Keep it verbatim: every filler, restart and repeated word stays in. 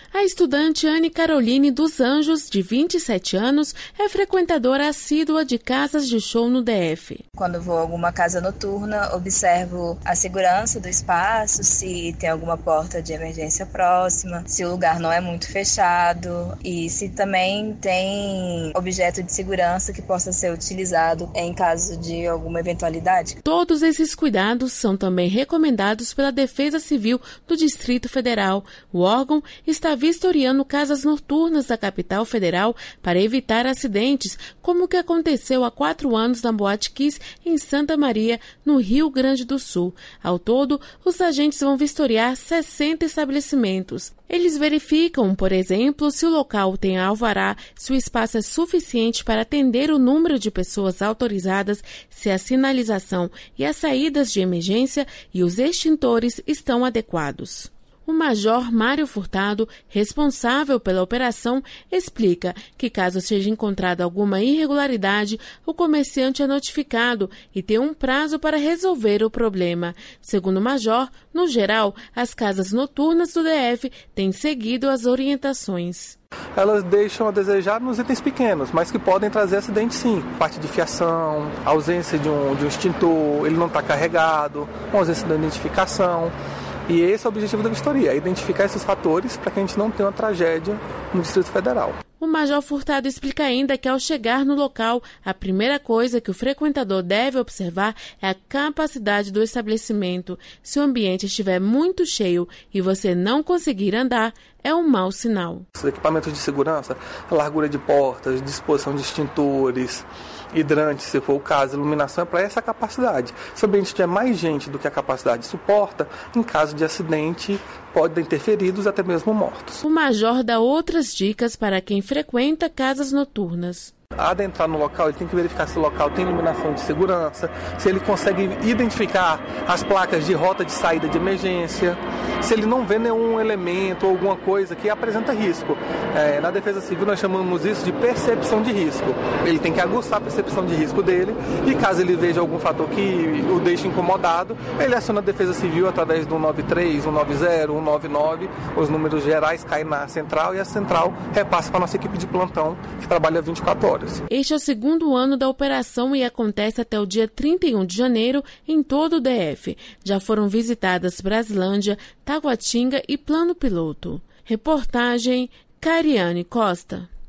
A estudante Anne Caroline dos Anjos, de vinte e sete anos, é frequentadora assídua de casas de show no D F. Quando vou a alguma casa noturna, observo a segurança do espaço, se tem alguma porta de emergência próxima, se o lugar não é muito fechado e se também tem objeto de segurança que possa ser utilizado em caso de alguma eventualidade. Todos esses cuidados são também recomendados pela Defesa Civil do Distrito Federal. O órgão está vistoriando casas noturnas da capital federal para evitar acidentes, como o que aconteceu há quatro anos na Boate Kiss, em Santa Maria, no Rio Grande do Sul. Ao todo, os agentes vão vistoriar sessenta estabelecimentos. Eles verificam, por exemplo, se o local tem alvará, se o espaço é suficiente para atender o número de pessoas autorizadas, se a sinalização e as saídas de emergência e os extintores estão adequados. O Major Mário Furtado, responsável pela operação, explica que caso seja encontrada alguma irregularidade, o comerciante é notificado e tem um prazo para resolver o problema. Segundo o Major, no geral, as casas noturnas do D F têm seguido as orientações. Elas deixam a desejar nos itens pequenos, mas que podem trazer acidente sim. Parte de fiação, ausência de um, de um extintor, ele não está carregado, uma ausência da identificação. E esse é o objetivo da vistoria, identificar esses fatores para que a gente não tenha uma tragédia no Distrito Federal. O Major Furtado explica ainda que ao chegar no local, a primeira coisa que o frequentador deve observar é a capacidade do estabelecimento. Se o ambiente estiver muito cheio e você não conseguir andar, é um mau sinal. Os equipamentos de segurança, a largura de portas, disposição de extintores, hidrantes, se for o caso, iluminação é para essa capacidade. Se o ambiente tiver mais gente do que a capacidade suporta, em caso de acidente, podem ter feridos, até mesmo mortos. O Major dá outras dicas para quem frequenta casas noturnas. Adentrar no local, ele tem que verificar se o local tem iluminação de segurança, se ele consegue identificar as placas de rota de saída de emergência, se ele não vê nenhum elemento ou alguma coisa que apresenta risco. É, na Defesa Civil nós chamamos isso de percepção de risco. Ele tem que aguçar a percepção de risco dele e caso ele veja algum fator que o deixe incomodado, ele aciona a Defesa Civil através do um nove três, um nove zero, um nove nove, os números gerais caem na central e a central repassa para a nossa equipe de plantão que trabalha vinte e quatro horas. Este é o segundo ano da operação e acontece até o dia trinta e um de janeiro em todo o D F. Já foram visitadas Brasilândia, Taguatinga e Plano Piloto. Reportagem Cariane Costa.